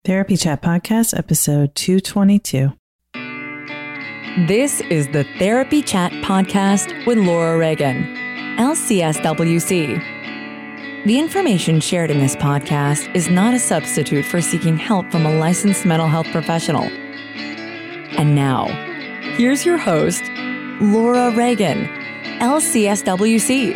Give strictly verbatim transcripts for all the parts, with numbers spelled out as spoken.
Therapy Chat Podcast, episode two twenty-two. This is the Therapy Chat Podcast with Laura Reagan, L C S W C. The information shared in this podcast is not a substitute for seeking help from a licensed mental health professional. And now, here's your host, Laura Reagan, L C S W C.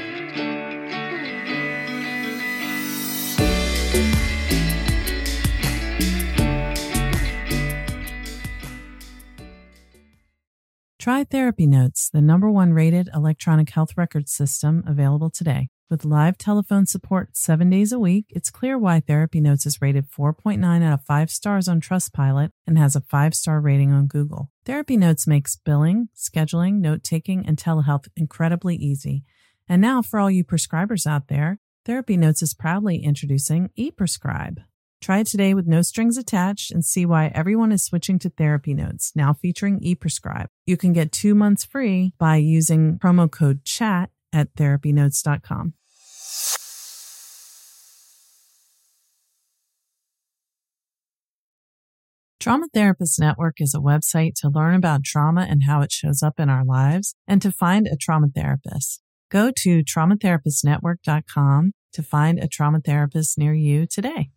Try Therapy Notes, the number one rated electronic health record system available today. With live telephone support seven days a week, it's clear why Therapy Notes is rated four point nine out of five stars on Trustpilot and has a five-star rating on Google. Therapy Notes makes billing, scheduling, note-taking, and telehealth incredibly easy. And now, for all you prescribers out there, Therapy Notes is proudly introducing ePrescribe. Try it today with no strings attached and see why everyone is switching to Therapy Notes, now featuring ePrescribe. You can get two months free by using promo code CHAT at therapy notes dot com. Trauma Therapist Network is a website to learn about trauma and how it shows up in our lives and to find a trauma therapist. Go to trauma therapist network dot com to find a trauma therapist near you today.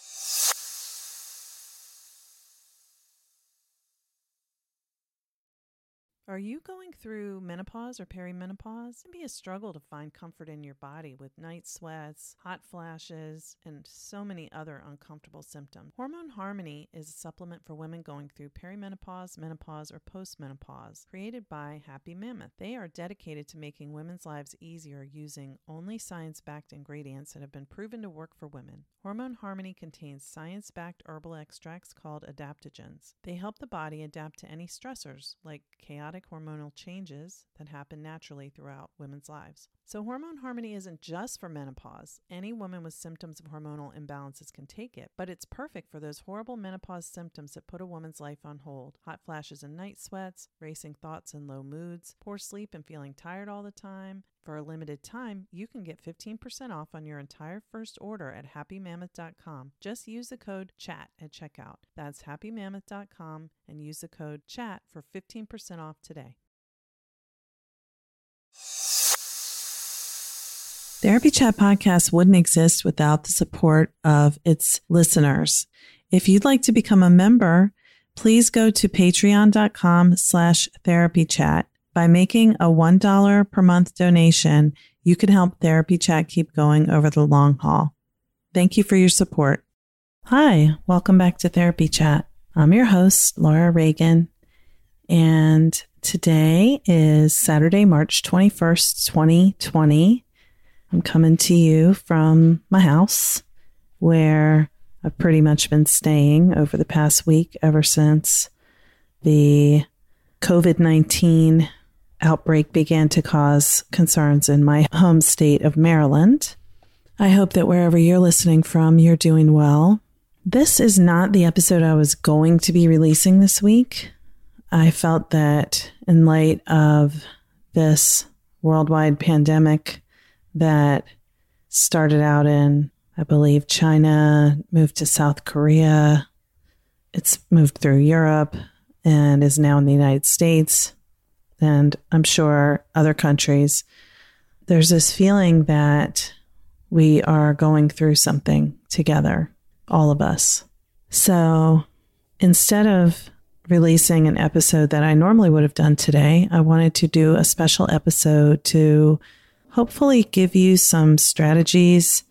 Are you going through menopause or perimenopause? It can be a struggle to find comfort in your body with night sweats, hot flashes, and so many other uncomfortable symptoms. Hormone Harmony is a supplement for women going through perimenopause, menopause, or postmenopause, created by Happy Mammoth. They are dedicated to making women's lives easier using only science-backed ingredients that have been proven to work for women. Hormone Harmony contains science-backed herbal extracts called adaptogens. They help the body adapt to any stressors, like chaotic hormonal changes that happen naturally throughout women's lives. So Hormone Harmony isn't just for menopause. Any woman with symptoms of hormonal imbalances can take it, but it's perfect for those horrible menopause symptoms that put a woman's life on hold. Hot flashes and night sweats, racing thoughts and low moods, poor sleep and feeling tired all the time. For a limited time, you can get fifteen percent off on your entire first order at happy mammoth dot com. Just use the code CHAT at checkout. That's happy mammoth dot com and use the code CHAT for fifteen percent off today. Therapy Chat Podcast wouldn't exist without the support of its listeners. If you'd like to become a member, please go to patreon dot com slash therapy chat. By making a one dollar per month donation, you can help Therapy Chat keep going over the long haul. Thank you for your support. Hi, welcome back to Therapy Chat. I'm your host, Laura Reagan, and today is Saturday, March twenty-first, twenty twenty. I'm coming to you from my house where I've pretty much been staying over the past week ever since the covid nineteen outbreak began to cause concerns in my home state of Maryland. I hope that wherever you're listening from, you're doing well. This is not the episode I was going to be releasing this week. I felt that in light of this worldwide pandemic that started out in, I believe, China, moved to South Korea, it's moved through Europe, and is now in the United States, and I'm sure other countries, there's this feeling that we are going through something together, all of us. So instead of releasing an episode that I normally would have done today, I wanted to do a special episode to hopefully give you some strategies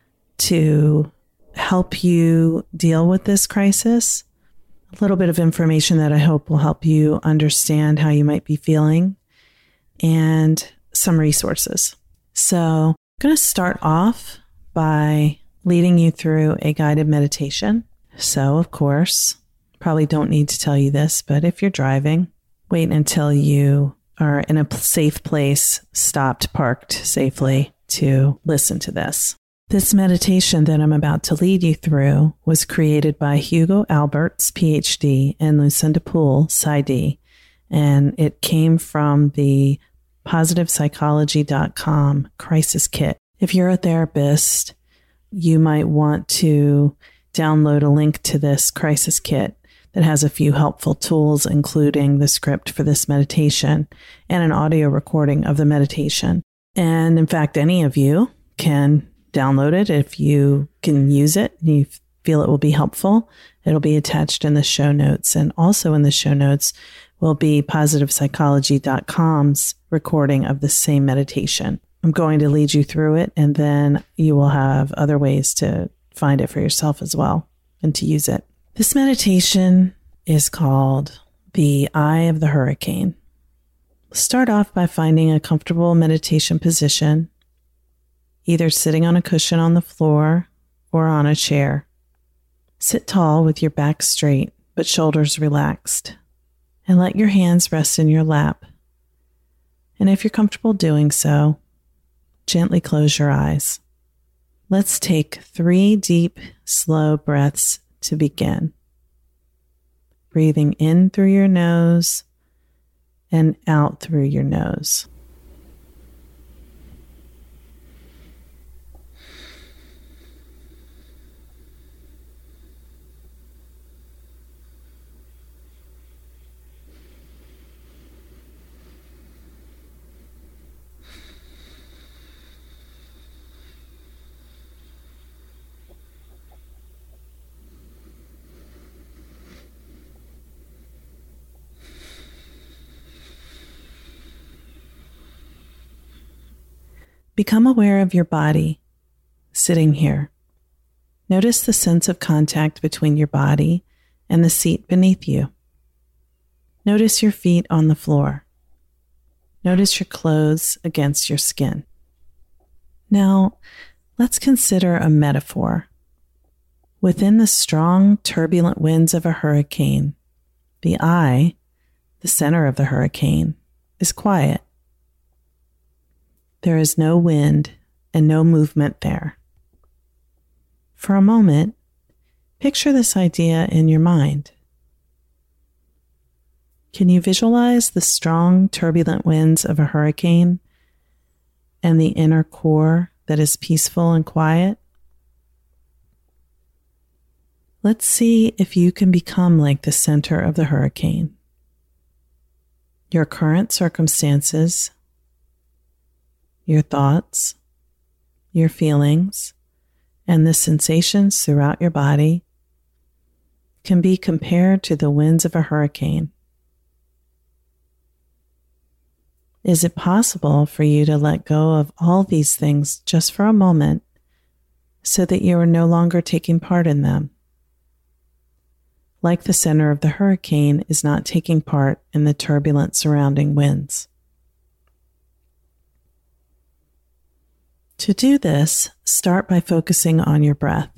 to help you deal with this crisis. A little bit of information that I hope will help you understand how you might be feeling, and some resources. So I'm going to start off by leading you through a guided meditation. So, of course, probably don't need to tell you this, but if you're driving, wait until you are in a safe place, stopped, parked safely to listen to this. This meditation that I'm about to lead you through was created by Hugo Alberts, P H D, and Lucinda Poole, PsyD, and it came from the positive psychology dot com crisis kit. If you're a therapist, you might want to download a link to this crisis kit that has a few helpful tools, including the script for this meditation and an audio recording of the meditation. And in fact, any of you can download it if you can use it and you feel it will be helpful. It'll be attached in the show notes. And also in the show notes will be positive psychology dot com's recording of the same meditation. I'm going to lead you through it, and then you will have other ways to find it for yourself as well and to use it. This meditation is called the Eye of the Hurricane. Start off by finding a comfortable meditation position, either sitting on a cushion on the floor or on a chair. Sit tall with your back straight but shoulders relaxed, and let your hands rest in your lap. And if you're comfortable doing so, gently close your eyes. Let's take three deep, slow breaths to begin. Breathing in through your nose and out through your nose. Become aware of your body sitting here. Notice the sense of contact between your body and the seat beneath you. Notice your feet on the floor. Notice your clothes against your skin. Now, let's consider a metaphor. Within the strong, turbulent winds of a hurricane, the eye, the center of the hurricane, is quiet. There is no wind and no movement there. For a moment, picture this idea in your mind. Can you visualize the strong, turbulent winds of a hurricane and the inner core that is peaceful and quiet? Let's see if you can become like the center of the hurricane. Your current circumstances, your thoughts, your feelings, and the sensations throughout your body can be compared to the winds of a hurricane. Is it possible for you to let go of all these things just for a moment so that you are no longer taking part in them? Like the center of the hurricane is not taking part in the turbulent surrounding winds. To do this, start by focusing on your breath.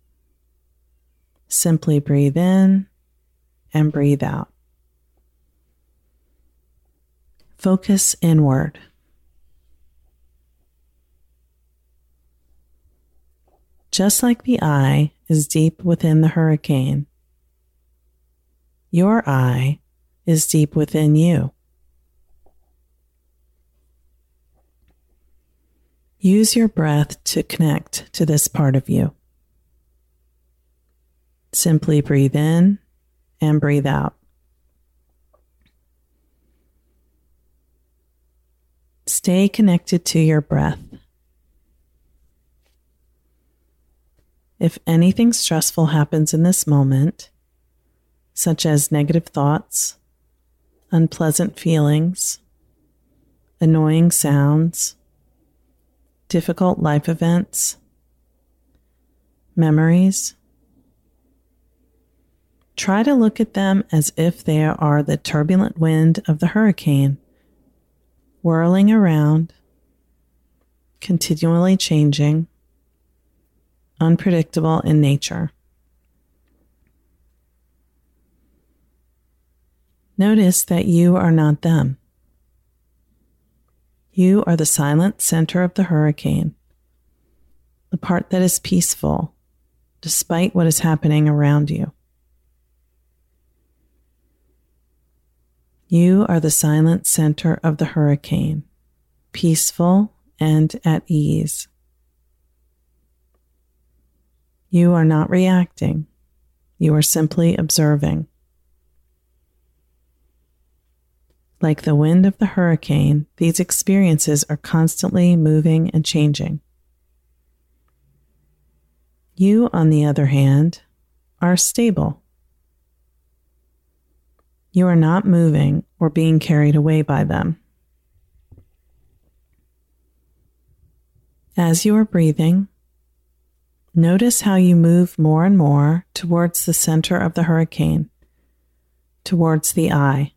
Simply breathe in and breathe out. Focus inward. Just like the eye is deep within the hurricane, your eye is deep within you. Use your breath to connect to this part of you. Simply breathe in and breathe out. Stay connected to your breath. If anything stressful happens in this moment, such as negative thoughts, unpleasant feelings, annoying sounds, difficult life events, memories, try to look at them as if they are the turbulent wind of the hurricane, whirling around, continually changing, unpredictable in nature. Notice that you are not them. You are the silent center of the hurricane, the part that is peaceful despite what is happening around you. You are the silent center of the hurricane, peaceful and at ease. You are not reacting. You are simply observing. Like the wind of the hurricane, these experiences are constantly moving and changing. You, on the other hand, are stable. You are not moving or being carried away by them. As you are breathing, notice how you move more and more towards the center of the hurricane, towards the eye.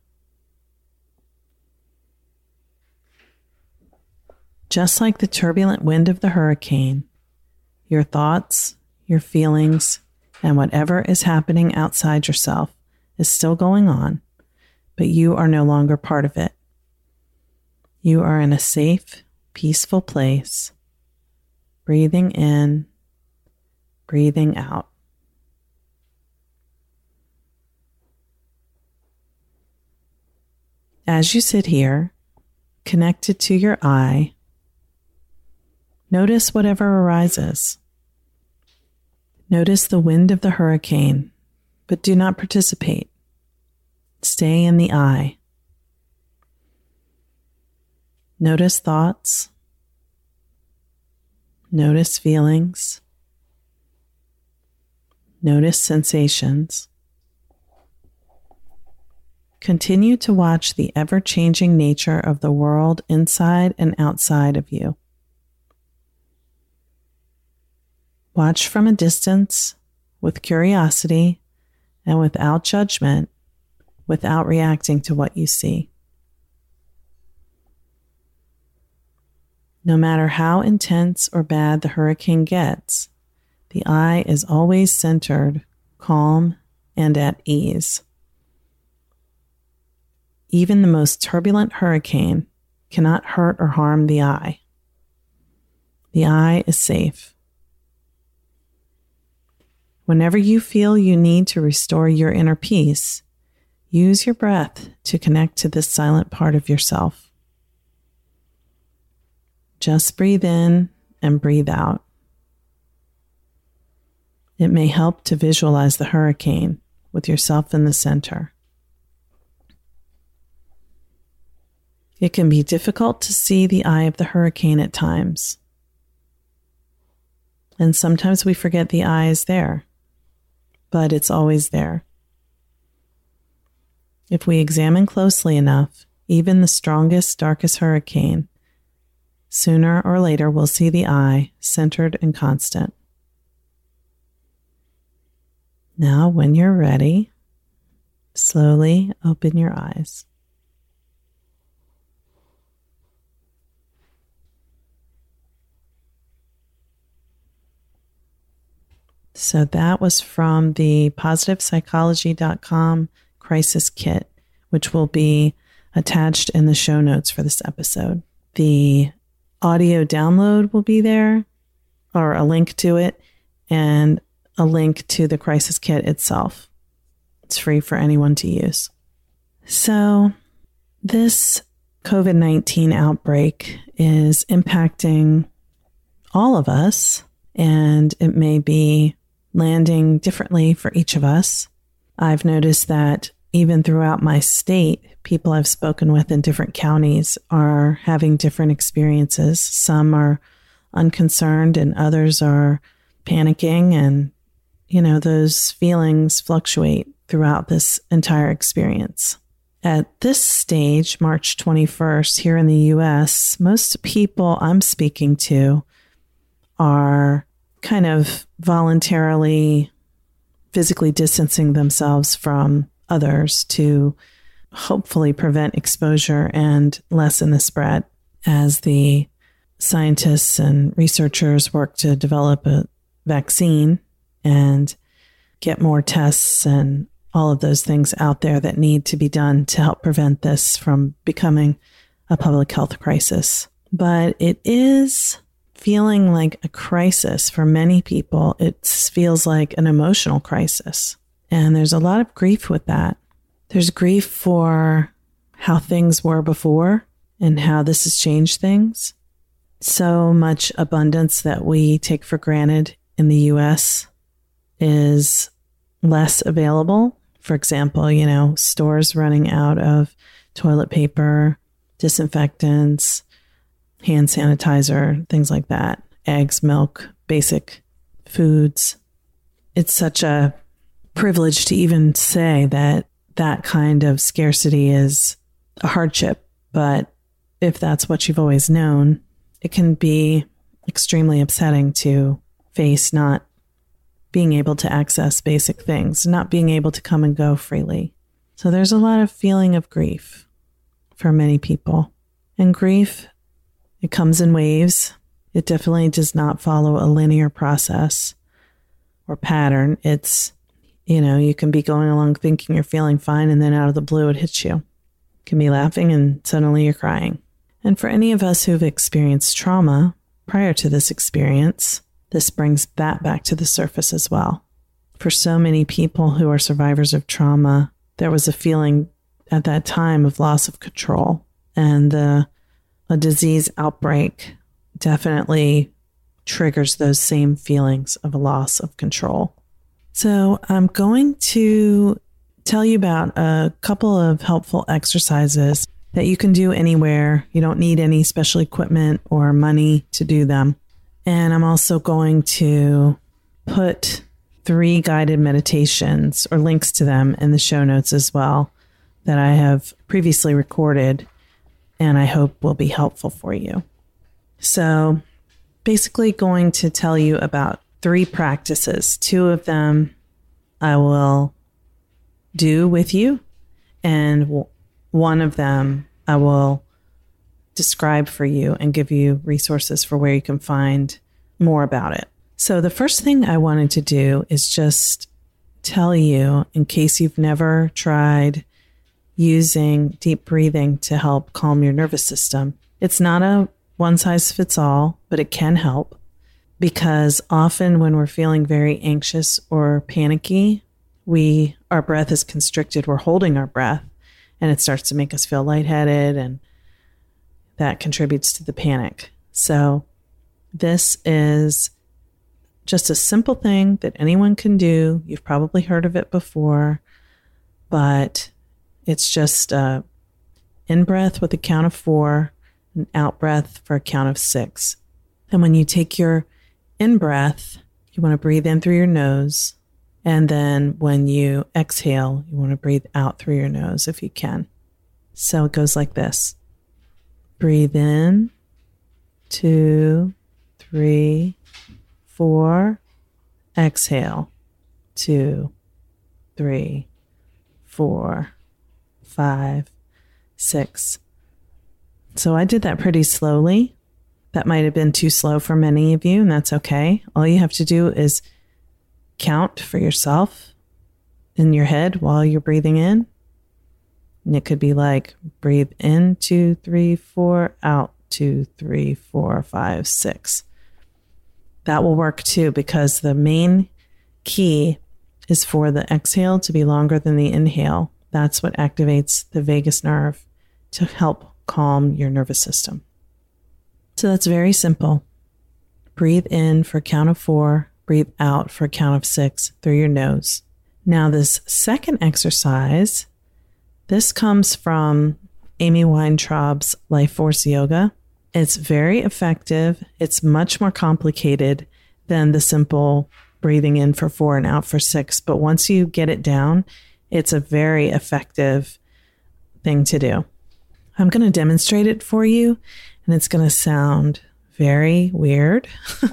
Just like the turbulent wind of the hurricane, your thoughts, your feelings, and whatever is happening outside yourself is still going on, but you are no longer part of it. You are in a safe, peaceful place, breathing in, breathing out. As you sit here, connected to your eye, notice whatever arises. Notice the wind of the hurricane, but do not participate. Stay in the eye. Notice thoughts. Notice feelings. Notice sensations. Continue to watch the ever-changing nature of the world inside and outside of you. Watch from a distance, with curiosity and without judgment, without reacting to what you see. No matter how intense or bad the hurricane gets, the eye is always centered, calm, and at ease. Even the most turbulent hurricane cannot hurt or harm the eye. The eye is safe. Whenever you feel you need to restore your inner peace, use your breath to connect to this silent part of yourself. Just breathe in and breathe out. It may help to visualize the hurricane with yourself in the center. It can be difficult to see the eye of the hurricane at times. And sometimes we forget the eye is there, but it's always there. If we examine closely enough, even the strongest, darkest hurricane, sooner or later we'll see the eye centered and constant. Now, when you're ready, slowly open your eyes. So that was from the positive psychology dot com crisis kit, which will be attached in the show notes for this episode. The audio download will be there, or a link to it, and a link to the crisis kit itself. It's free for anyone to use. So this covid nineteen outbreak is impacting all of us, and it may be landing differently for each of us. I've noticed that even throughout my state, people I've spoken with in different counties are having different experiences. Some are unconcerned and others are panicking, and, you know, those feelings fluctuate throughout this entire experience. At this stage, March twenty-first, here in the U S, most people I'm speaking to are kind of voluntarily physically distancing themselves from others to hopefully prevent exposure and lessen the spread as the scientists and researchers work to develop a vaccine and get more tests and all of those things out there that need to be done to help prevent this from becoming a public health crisis. But it is feeling like a crisis for many people. It feels like an emotional crisis. And there's a lot of grief with that. There's grief for how things were before and how this has changed things. So much abundance that we take for granted in the U S is less available. For example, you know, stores running out of toilet paper, disinfectants, hand sanitizer, things like that, eggs, milk, basic foods. It's such a privilege to even say that that kind of scarcity is a hardship. But if that's what you've always known, it can be extremely upsetting to face not being able to access basic things, not being able to come and go freely. So there's a lot of feeling of grief for many people. And grief, it comes in waves. It definitely does not follow a linear process or pattern. It's, you know, you can be going along thinking you're feeling fine, and then out of the blue, it hits you. You can be laughing and suddenly you're crying. And for any of us who've experienced trauma prior to this experience, this brings that back to the surface as well. For so many people who are survivors of trauma, there was a feeling at that time of loss of control, and the, a disease outbreak definitely triggers those same feelings of a loss of control. So I'm going to tell you about a couple of helpful exercises that you can do anywhere. You don't need any special equipment or money to do them. And I'm also going to put three guided meditations or links to them in the show notes as well that I have previously recorded and I hope will be helpful for you. So basically going to tell you about three practices. Two of them I will do with you, and one of them I will describe for you and give you resources for where you can find more about it. So the first thing I wanted to do is just tell you, in case you've never tried using deep breathing to help calm your nervous system. It's not a one size fits all, but it can help, because often when we're feeling very anxious or panicky, we our breath is constricted. We're holding our breath, and it starts to make us feel lightheaded, and that contributes to the panic. So this is just a simple thing that anyone can do. You've probably heard of it before, but it's just uh, in-breath with a count of four, and out-breath for a count of six. And when you take your in-breath, you want to breathe in through your nose. And then when you exhale, you want to breathe out through your nose if you can. So it goes like this. Breathe in, two, three, four. Exhale, two, three, four, five, six. So I did that pretty slowly. That might have been too slow for many of you, and that's okay. All you have to do is count for yourself in your head while you're breathing in. And it could be like, breathe in, two, three, four, out, two, three, four, five, six. That will work too, because the main key is for the exhale to be longer than the inhale. That's what activates the vagus nerve to help calm your nervous system. So that's very simple. Breathe in for a count of four, breathe out for a count of six through your nose. Now this second exercise, this comes from Amy Weintraub's Life Force Yoga. It's very effective. It's much more complicated than the simple breathing in for four and out for six. But once you get it down, it's a very effective thing to do. I'm going to demonstrate it for you, and it's going to sound very weird,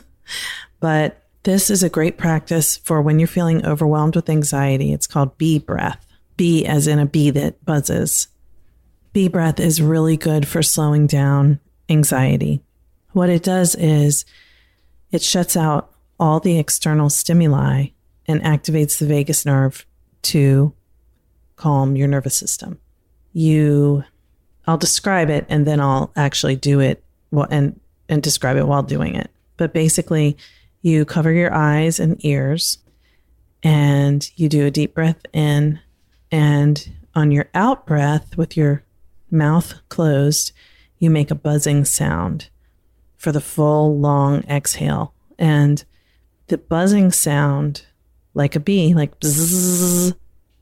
but this is a great practice for when you're feeling overwhelmed with anxiety. It's called bee breath. Bee as in a bee that buzzes. Bee breath is really good for slowing down anxiety. What it does is it shuts out all the external stimuli and activates the vagus nerve to calm your nervous system. You, I'll describe it and then I'll actually do it well, and, and describe it while doing it. But basically, you cover your eyes and ears and you do a deep breath in, and on your out breath with your mouth closed, you make a buzzing sound for the full long exhale. And the buzzing sound like a bee, like bzzz,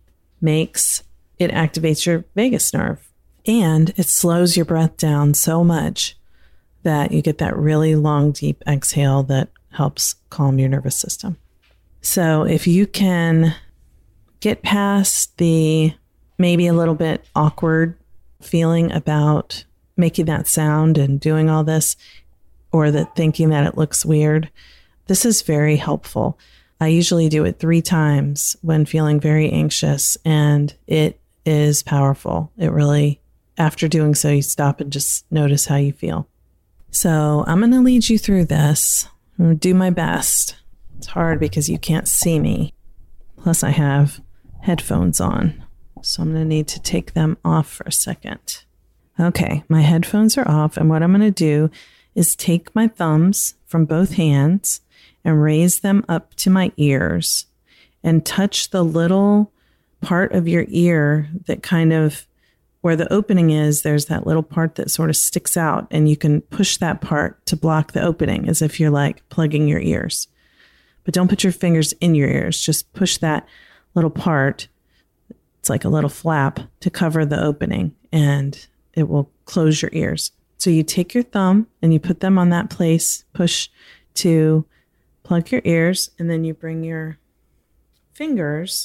makes, it activates your vagus nerve. And it slows your breath down so much that you get that really long, deep exhale that helps calm your nervous system. So if you can get past the maybe a little bit awkward feeling about making that sound and doing all this, or that thinking that it looks weird, this is very helpful. I usually do it three times when feeling very anxious, and it is powerful. It really, after doing so, you stop and just notice how you feel. So I'm going to lead you through this. I'm going to do my best. It's hard because you can't see me. Plus I have headphones on. So I'm going to need to take them off for a second. Okay, my headphones are off. And what I'm going to do is take my thumbs from both hands and raise them up to my ears and touch the little part of your ear that kind of, where the opening is, there's that little part that sort of sticks out, and you can push that part to block the opening as if you're like plugging your ears. But don't put your fingers in your ears. Just push that little part. It's like a little flap to cover the opening, and it will close your ears. So you take your thumb and you put them on that place, push to plug your ears, and then you bring your fingers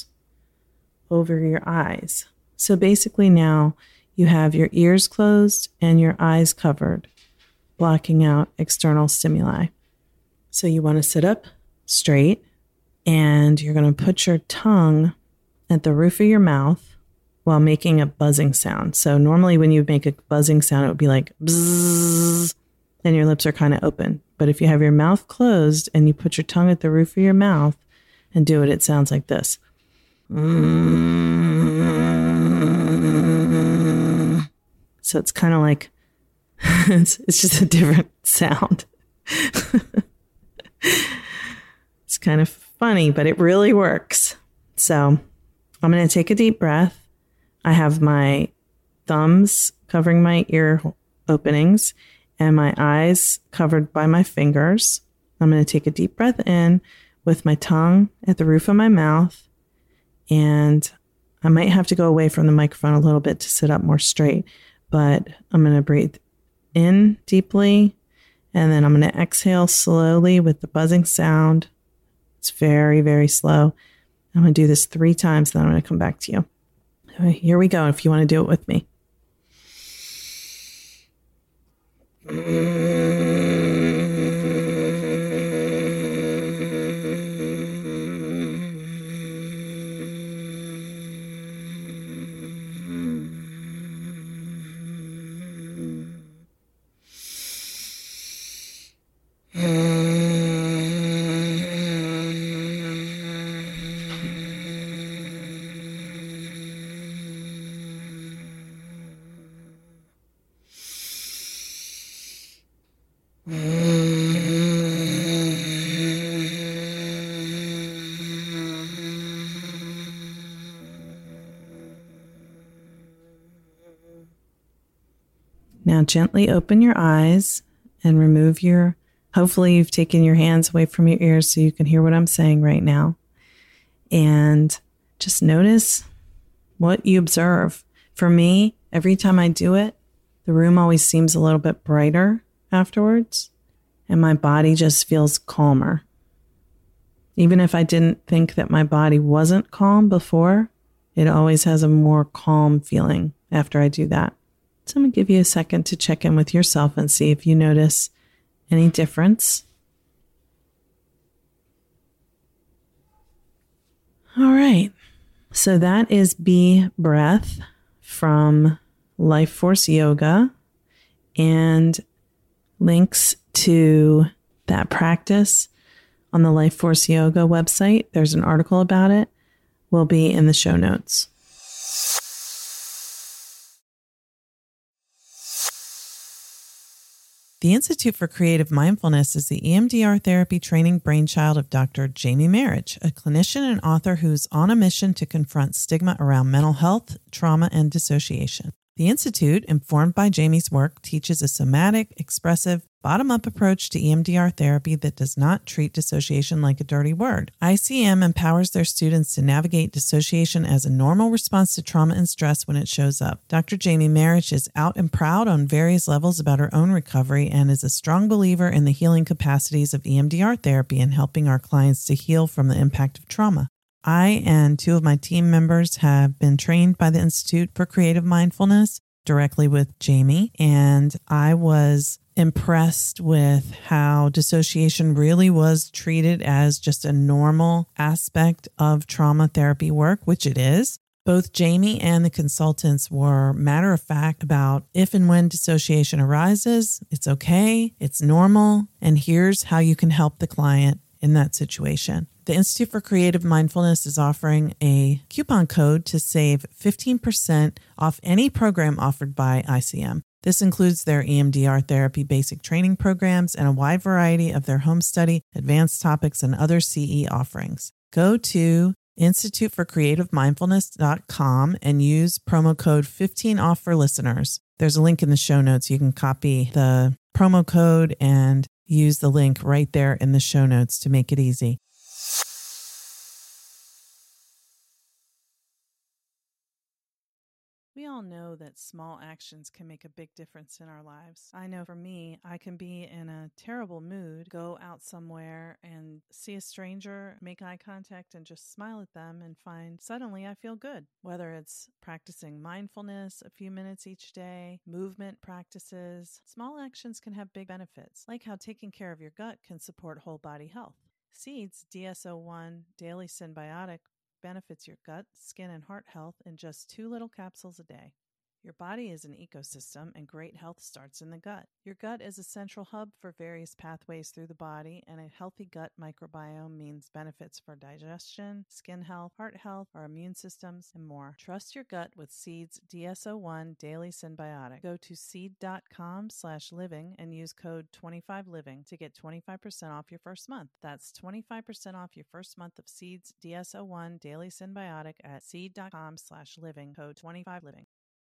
over your eyes. So basically now you have your ears closed and your eyes covered, blocking out external stimuli. So you want to sit up straight, and you're going to put your tongue at the roof of your mouth while making a buzzing sound. So normally when you make a buzzing sound, it would be like bzzz, and your lips are kind of open. But if you have your mouth closed and you put your tongue at the roof of your mouth and do it, it sounds like this. So it's kind of like, it's, it's just a different sound. It's kind of funny, but it really works. So I'm going to take a deep breath. I have my thumbs covering my ear openings and my eyes covered by my fingers. I'm going to take a deep breath in with my tongue at the roof of my mouth. And I might have to go away from the microphone a little bit to sit up more straight, but I'm going to breathe in deeply, and then I'm going to exhale slowly with the buzzing sound. It's very, very slow. I'm going to do this three times, then I'm going to come back to you. All right, here we go if you want to do it with me. Now gently open your eyes and remove your, hopefully you've taken your hands away from your ears so you can hear what I'm saying right now. And just notice what you observe. For me, every time I do it, the room always seems a little bit brighter afterwards, and my body just feels calmer. Even if I didn't think that my body wasn't calm before, it always has a more calm feeling after I do that. So I'm going to give you a second to check in with yourself and see if you notice any difference. All right. So that is Be Breath from Life Force Yoga, and links to that practice on the Life Force Yoga website. There's an article about it. Will be in the show notes. The Institute for Creative Mindfulness is the E M D R therapy training brainchild of Doctor Jamie Marich, a clinician and author who's on a mission to confront stigma around mental health, trauma, and dissociation. The Institute, informed by Jamie's work, teaches a somatic, expressive, bottom-up approach to E M D R therapy that does not treat dissociation like a dirty word. I C M empowers their students to navigate dissociation as a normal response to trauma and stress when it shows up. Doctor Jamie Marich is out and proud on various levels about her own recovery and is a strong believer in the healing capacities of E M D R therapy and helping our clients to heal from the impact of trauma. I and two of my team members have been trained by the Institute for Creative Mindfulness directly with Jamie, and I was impressed with how dissociation really was treated as just a normal aspect of trauma therapy work, which it is. Both Jamie and the consultants were matter of fact about if and when dissociation arises, it's okay, it's normal, and here's how you can help the client in that situation. The Institute for Creative Mindfulness is offering a coupon code to save fifteen percent off any program offered by I C M. This includes their E M D R therapy basic training programs and a wide variety of their home study, advanced topics, and other C E offerings. Go to institute for creative mindfulness dot com and use promo code fifteen off for listeners. There's a link in the show notes. You can copy the promo code and use the link right there in the show notes to make it easy. We all know that small actions can make a big difference in our lives. I know for me, I can be in a terrible mood, go out somewhere and see a stranger, make eye contact and just smile at them and find suddenly I feel good. Whether it's practicing mindfulness a few minutes each day, movement practices, small actions can have big benefits, like how taking care of your gut can support whole body health. Seeds D S O one Daily Synbiotic benefits your gut, skin, and heart health in just two little capsules a day. Your body is an ecosystem, and great health starts in the gut. Your gut is a central hub for various pathways through the body, and a healthy gut microbiome means benefits for digestion, skin health, heart health, our immune systems, and more. Trust your gut with Seed's D S O one Daily Synbiotic. Go to seed.com slash living and use code twenty-five living to get twenty-five percent off your first month. That's twenty-five percent off your first month of Seed's D S O one Daily Synbiotic at seed.com slash living, code twenty-five living.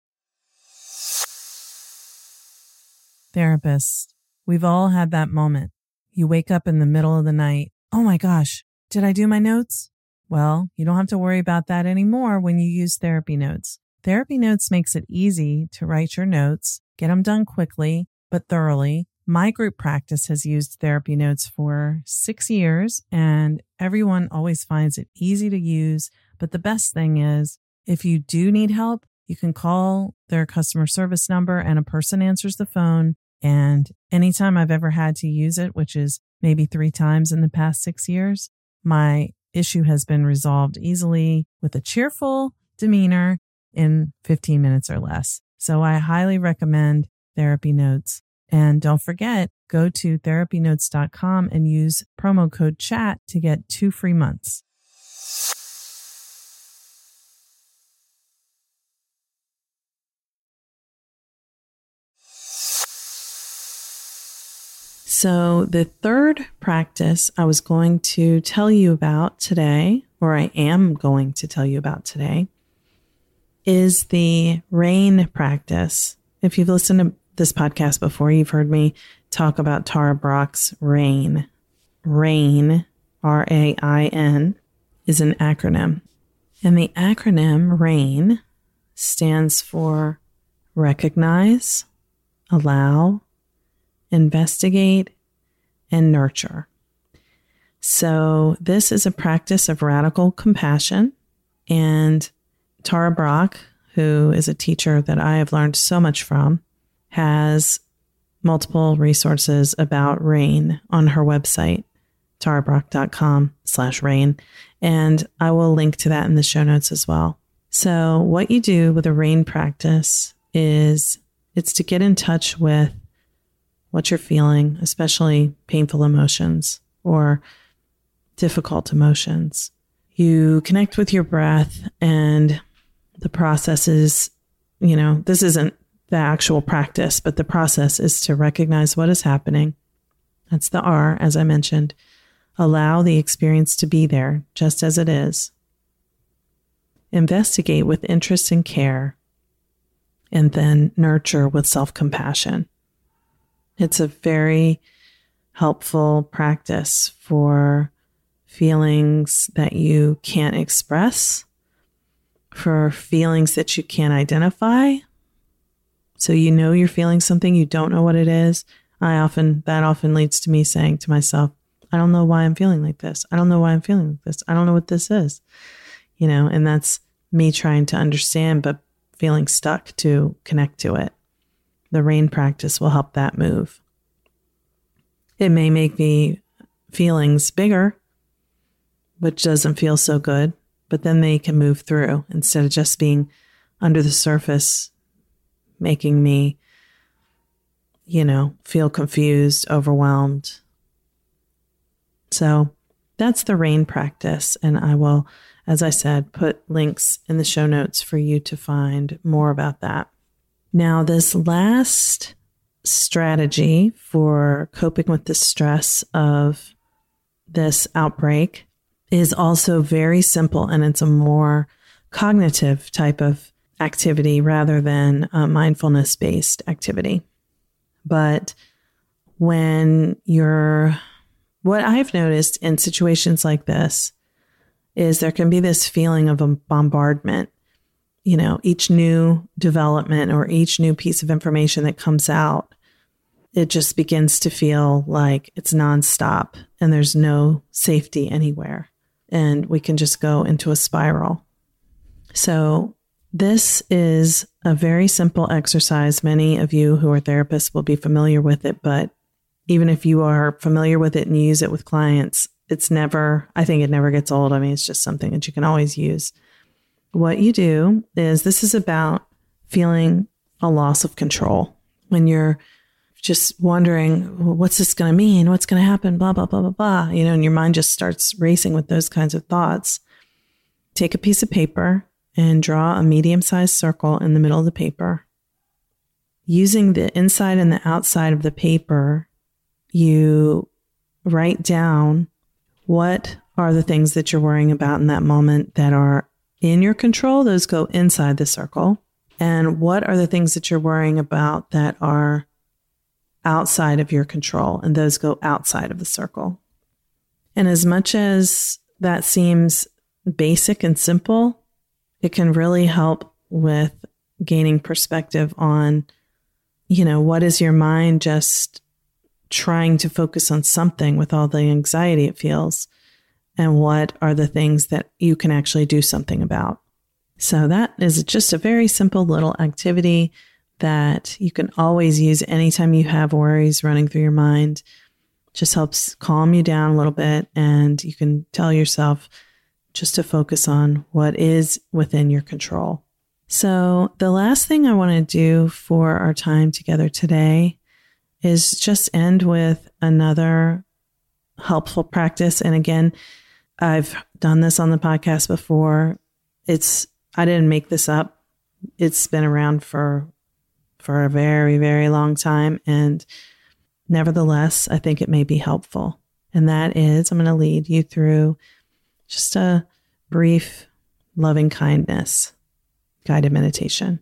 Therapists, we've all had that moment. You wake up in the middle of the night. Oh my gosh, did I do my notes? Well, you don't have to worry about that anymore when you use Therapy Notes. Therapy Notes makes it easy to write your notes, get them done quickly, but thoroughly. My group practice has used Therapy Notes for six years, and everyone always finds it easy to use. But the best thing is, if you do need help, you can call their customer service number and a person answers the phone. And anytime I've ever had to use it, which is maybe three times in the past six years, my issue has been resolved easily with a cheerful demeanor in fifteen minutes or less. So I highly recommend Therapy Notes. And don't forget, go to therapy notes dot com and use promo code CHAT to get two free months. So the third practice I was going to tell you about today, or I am going to tell you about today, is the RAIN practice. If you've listened to this podcast before, you've heard me talk about Tara Brach's RAIN. RAIN, R A I N, is an acronym. And the acronym RAIN stands for recognize, allow, investigate, and nurture. So this is a practice of radical compassion. And Tara Brach, who is a teacher that I have learned so much from, has multiple resources about RAIN on her website, tarabrach.com slash RAIN. And I will link to that in the show notes as well. So what you do with a RAIN practice is it's to get in touch with what you're feeling, especially painful emotions or difficult emotions. You connect with your breath, and the process is, you know, this isn't the actual practice, but the process is to recognize what is happening. That's the R, as I mentioned. Allow the experience to be there just as it is. Investigate with interest and care. and then nurture with self-compassion. It's a very helpful practice for feelings that you can't express, for feelings that you can't identify. So you know you're feeling something, you don't know what it is. I often, that often leads to me saying to myself, I don't know why I'm feeling like this. I don't know why I'm feeling like this. I don't know what this is. You know, and that's me trying to understand, but feeling stuck to connect to it. The RAIN practice will help that move. It may make the feelings bigger, which doesn't feel so good, but then they can move through instead of just being under the surface, making me, you know, feel confused, overwhelmed. So that's the RAIN practice. And I will, as I said, put links in the show notes for you to find more about that. Now, this last strategy for coping with the stress of this outbreak is also very simple, and it's a more cognitive type of activity rather than a mindfulness-based activity. But when you're, what I've noticed in situations like this is there can be this feeling of a bombardment. You know, each new development or each new piece of information that comes out, it just begins to feel like it's nonstop and there's no safety anywhere. And we can just go into a spiral. So this is a very simple exercise. Many of you who are therapists will be familiar with it, but even if you are familiar with it and you use it with clients, it's never, I think it never gets old. I mean, it's just something that you can always use. What you do is, this is about feeling a loss of control. When you're just wondering, well, what's this going to mean? What's going to happen? Blah, blah, blah, blah, blah. You know, and your mind just starts racing with those kinds of thoughts. Take a piece of paper and draw a medium-sized circle in the middle of the paper. Using the inside and the outside of the paper, you write down what are the things that you're worrying about in that moment that are in your control. Those go inside the circle. And what are the things that you're worrying about that are outside of your control? And those go outside of the circle. And as much as that seems basic and simple, it can really help with gaining perspective on, you know, what is your mind just trying to focus on something with all the anxiety it feels, and what are the things that you can actually do something about. So that is just a very simple little activity that you can always use anytime you have worries running through your mind. Just helps calm you down a little bit, and you can tell yourself just to focus on what is within your control. So the last thing I want to do for our time together today is just end with another helpful practice. And again, I've done this on the podcast before. It's, I didn't make this up. It's been around for, for a very, very long time. And nevertheless, I think it may be helpful. And that is, I'm going to lead you through just a brief loving kindness guided meditation.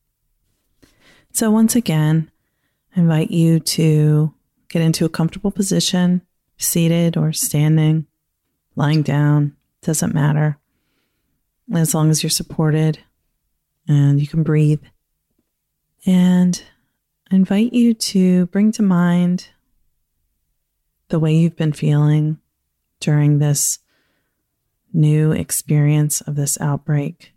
So once again, I invite you to get into a comfortable position, seated or standing, lying down, doesn't matter, as long as you're supported and you can breathe. And I invite you to bring to mind the way you've been feeling during this new experience of this outbreak.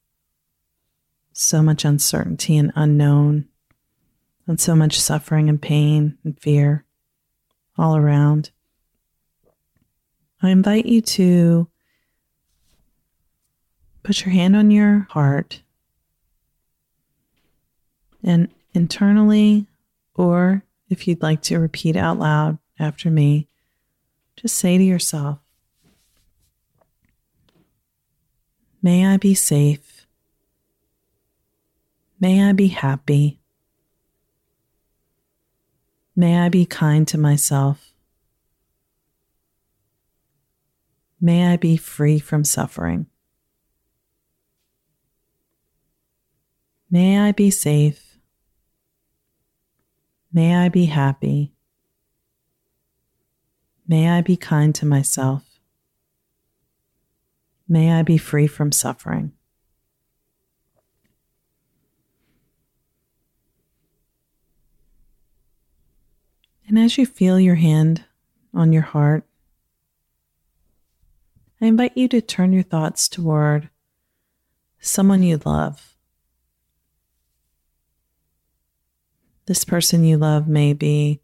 So much uncertainty and unknown, and so much suffering and pain and fear all around. I invite you to put your hand on your heart and internally, or if you'd like to repeat out loud after me, just say to yourself, may I be safe. May I be happy. May I be kind to myself. May I be free from suffering. May I be safe. May I be happy. May I be kind to myself. May I be free from suffering. And as you feel your hand on your heart, I invite you to turn your thoughts toward someone you love. This person you love may be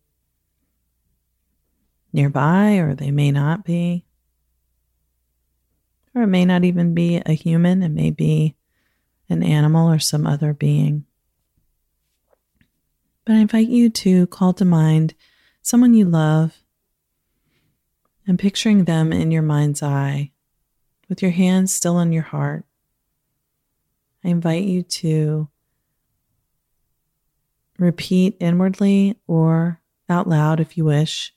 nearby, or they may not be. Or it may not even be a human. It may be an animal or some other being. But I invite you to call to mind someone you love and picturing them in your mind's eye with your hands still on your heart. I invite you to repeat inwardly or out loud if you wish,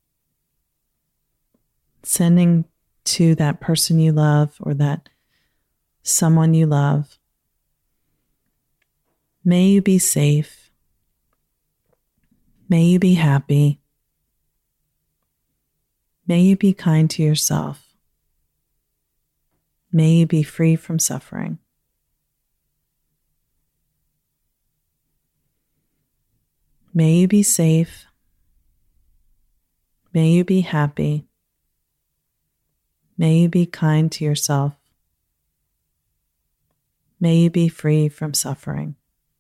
sending to that person you love or that someone you love. May you be safe. May you be happy. May you be kind to yourself. May you be free from suffering. May you be safe. May you be happy. May you be kind to yourself. May you be free from suffering.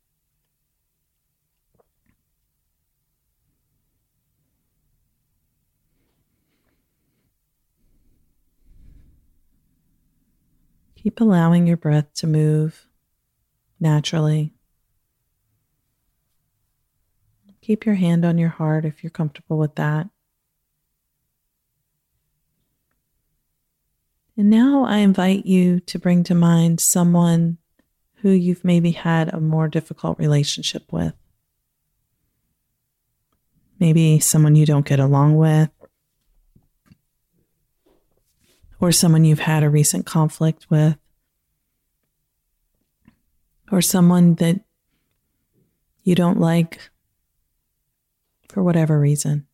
Keep allowing your breath to move naturally. Keep your hand on your heart if you're comfortable with that. And now I invite you to bring to mind someone who you've maybe had a more difficult relationship with. Maybe someone you don't get along with, or someone you've had a recent conflict with, or someone that you don't like for whatever reason.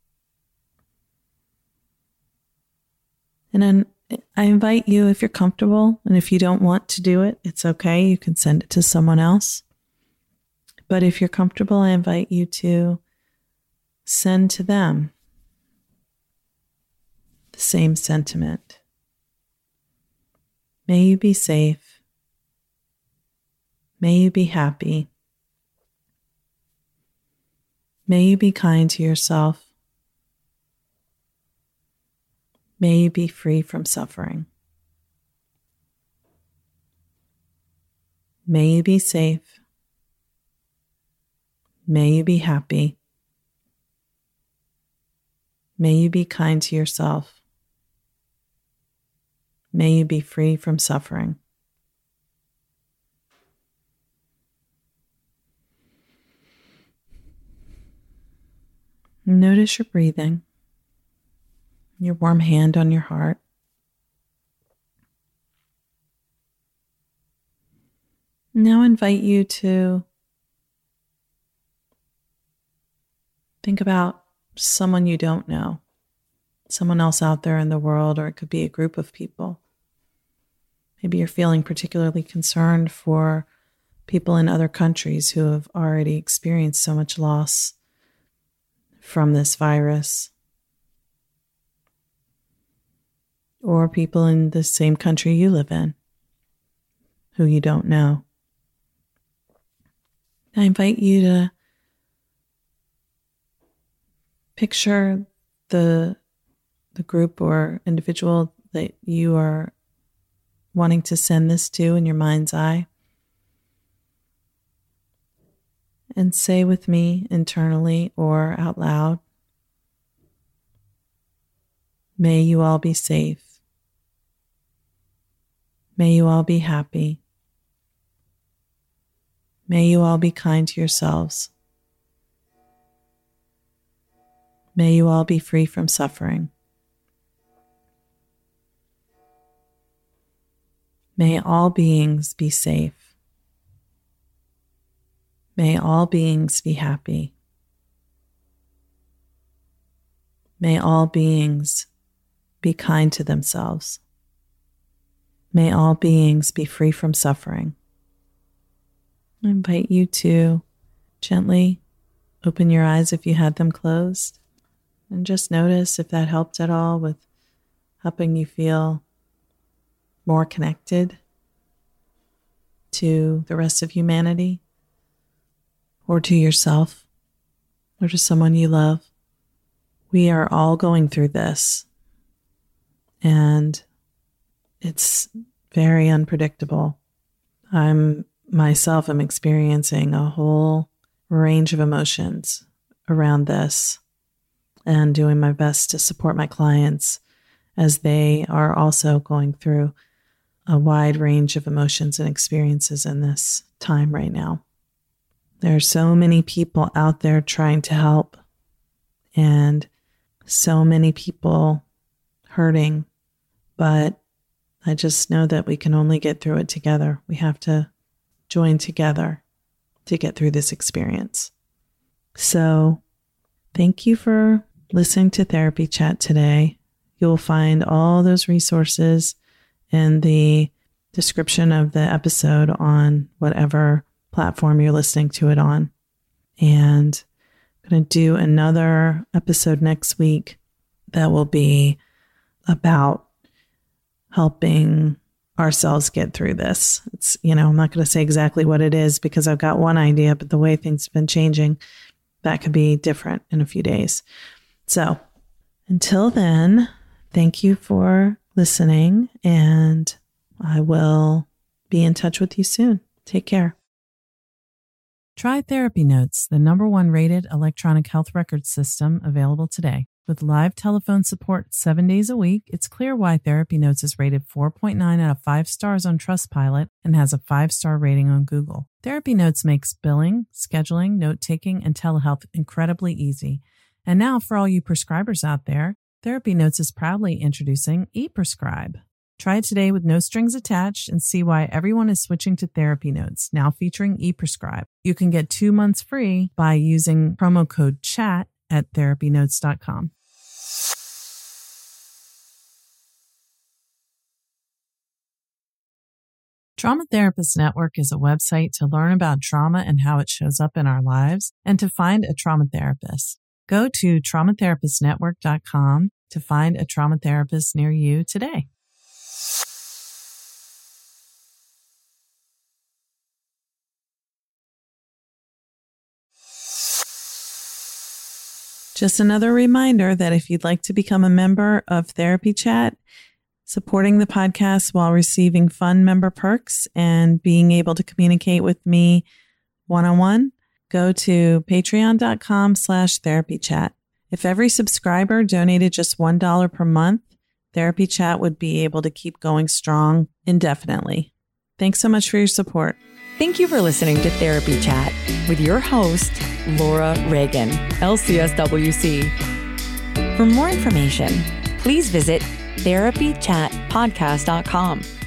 And then I invite you, if you're comfortable, and if you don't want to do it, it's okay. You can send it to someone else. But if you're comfortable, I invite you to send to them the same sentiment. May you be safe. May you be happy. May you be kind to yourself. May you be free from suffering. May you be safe. May you be happy. May you be kind to yourself. May you be free from suffering. Notice your breathing, your warm hand on your heart. Now I invite you to think about someone you don't know, someone else out there in the world, or it could be a group of people. Maybe you're feeling particularly concerned for people in other countries who have already experienced so much loss from this virus, or people in the same country you live in who you don't know. I invite you to picture the, the group or individual that you are wanting to send this to in your mind's eye. And say with me internally or out loud, may you all be safe. May you all be happy. May you all be kind to yourselves. May you all be free from suffering. May all beings be safe. May all beings be happy. May all beings be kind to themselves. May all beings be free from suffering. I invite you to gently open your eyes if you had them closed, and just notice if that helped at all with helping you feel more connected to the rest of humanity, or to yourself, or to someone you love. We are all going through this, and it's very unpredictable. I'm myself am experiencing a whole range of emotions around this, and doing my best to support my clients as they are also going through a wide range of emotions and experiences in this time right now. There are so many people out there trying to help, and so many people hurting, but I just know that we can only get through it together. We have to join together to get through this experience. So thank you for listening to Therapy Chat today. You'll find all those resources in the description of the episode on whatever platform you're listening to it on. And I'm going to do another episode next week that will be about helping ourselves get through this. It's, you know, I'm not going to say exactly what it is because I've got one idea, but the way things have been changing, that could be different in a few days. So until then, thank you for listening, and I will be in touch with you soon. Take care. Try Therapy Notes, the number one rated electronic health record system available today. With live telephone support seven days a week, it's clear why Therapy Notes is rated four point nine out of five stars on Trustpilot and has a five-star rating on Google. Therapy Notes makes billing, scheduling, note-taking, and telehealth incredibly easy. And now for all you prescribers out there, Therapy Notes is proudly introducing ePrescribe. Try it today with no strings attached and see why everyone is switching to Therapy Notes, now featuring ePrescribe. You can get two months free by using promo code CHAT at therapy notes dot com. Trauma Therapist Network is a website to learn about trauma and how it shows up in our lives, and to find a trauma therapist. Go to trauma therapist network dot com to find a trauma therapist near you today. Just another reminder that if you'd like to become a member of Therapy Chat, supporting the podcast while receiving fun member perks and being able to communicate with me one-on-one, go to patreon.com slash therapy chat. If every subscriber donated just one dollar per month, Therapy Chat would be able to keep going strong indefinitely. Thanks so much for your support. Thank you for listening to Therapy Chat with your host, Laura Reagan, L C S W C. For more information, please visit therapy chat podcast dot com